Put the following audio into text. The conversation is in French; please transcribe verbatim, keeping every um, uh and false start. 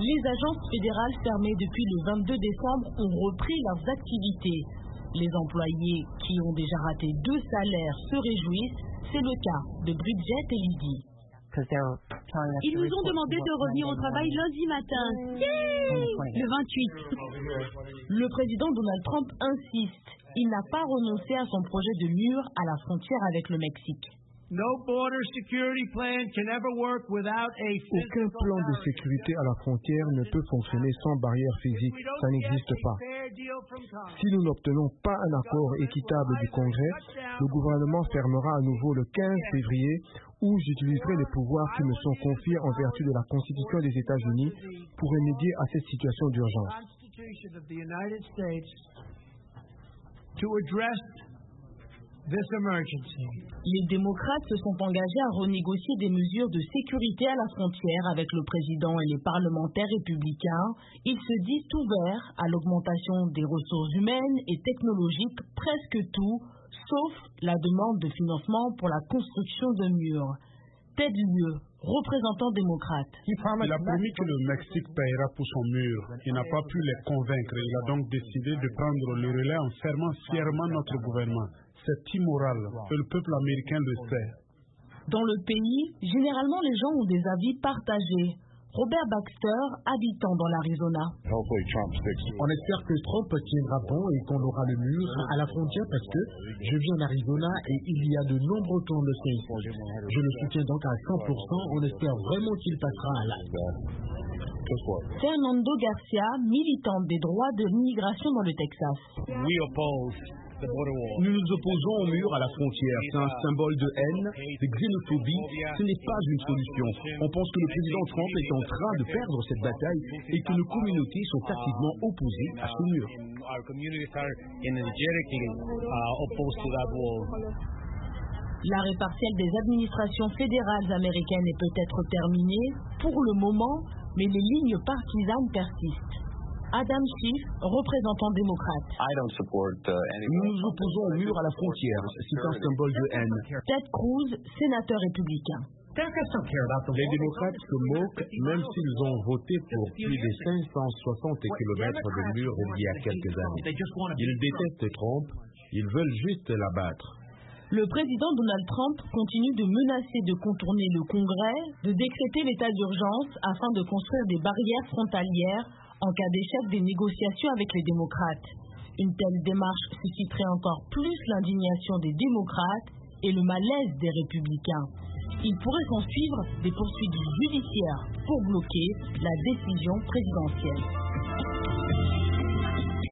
Les agences fédérales fermées depuis le vingt-deux décembre ont repris leurs activités. Les employés qui ont déjà raté deux salaires se réjouissent. C'est le cas de Bridget et Lydie. Ils nous ont demandé de revenir au travail lundi matin. Yay! Le vingt-huit. Le président Donald Trump insiste. Il n'a pas renoncé à son projet de mur à la frontière avec le Mexique. Aucun plan de sécurité à la frontière ne peut fonctionner sans barrière physique. Ça n'existe pas. Si nous n'obtenons pas un accord équitable du Congrès, le gouvernement fermera à nouveau le quinze février où j'utiliserai les pouvoirs qui me sont confiés en vertu de la Constitution des États-Unis pour remédier à cette situation d'urgence. Les démocrates se sont engagés à renégocier des mesures de sécurité à la frontière avec le président et les parlementaires républicains. Ils se disent ouverts à l'augmentation des ressources humaines et technologiques, presque tout, sauf la demande de financement pour la construction de murs. Ted Lieu, représentant démocrate. Il a promis que le Mexique paiera pour son mur. Il n'a pas pu les convaincre. Il a donc décidé de prendre le relais en fermant fièrement notre gouvernement. C'est immoral et le peuple américain le sait. Dans le pays, généralement les gens ont des avis partagés. Robert Baxter, habitant dans l'Arizona. On espère que Trump tiendra bon et qu'on aura le mur à la frontière parce que je vis en Arizona et il y a de nombreux plans de ici. Je le soutiens donc à cent pour cent. On espère vraiment qu'il passera à l'acte. Fernando Garcia, militante des droits de l'immigration dans le Texas. Nous nous opposons au mur à la frontière. C'est un symbole de haine, de xénophobie. Ce n'est pas une solution. On pense que le président Trump est en train de perdre cette bataille et que nos communautés sont activement opposées à ce mur. L'arrêt partiel des administrations fédérales américaines est peut-être terminé pour le moment, mais les lignes partisanes persistent. Adam Schiff, représentant démocrate. Nous nous opposons au mur à la frontière. C'est un symbole de haine. Ted Cruz, sénateur républicain. Les démocrates se moquent, même s'ils ont voté pour plus de cinq cent soixante kilomètres de murs il y a quelques années. Ils détestent Trump, ils veulent juste l'abattre. Le président Donald Trump continue de menacer de contourner le Congrès, de décréter l'état d'urgence afin de construire des barrières frontalières en cas d'échec des négociations avec les démocrates. Une telle démarche susciterait encore plus l'indignation des démocrates et le malaise des républicains. Il pourrait s'en suivre des poursuites judiciaires pour bloquer la décision présidentielle.